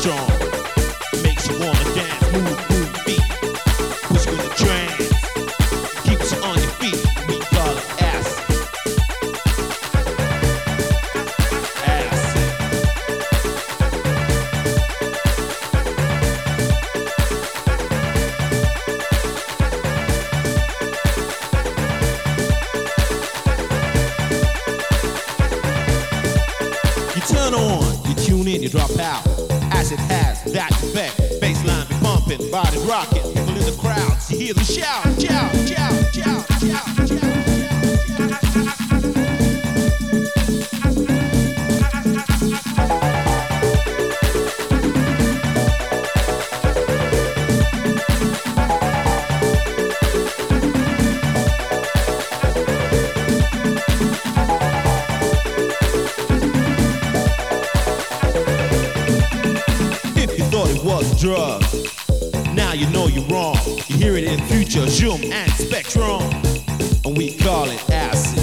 strong. Makes you wanna dance, move feet. Push you in a trance, keeps you on your feet. We call it acid. Acid. You turn on, you tune in, you drop out. Acid has that effect. Bassline be pumping, body rocking. People in the crowds, you hear them shout, shout, shout, shout, shout, shout. If you thought it was a drug, now you know you're wrong. You hear it in Future, Zoom, and Spectrum, and we call it acid.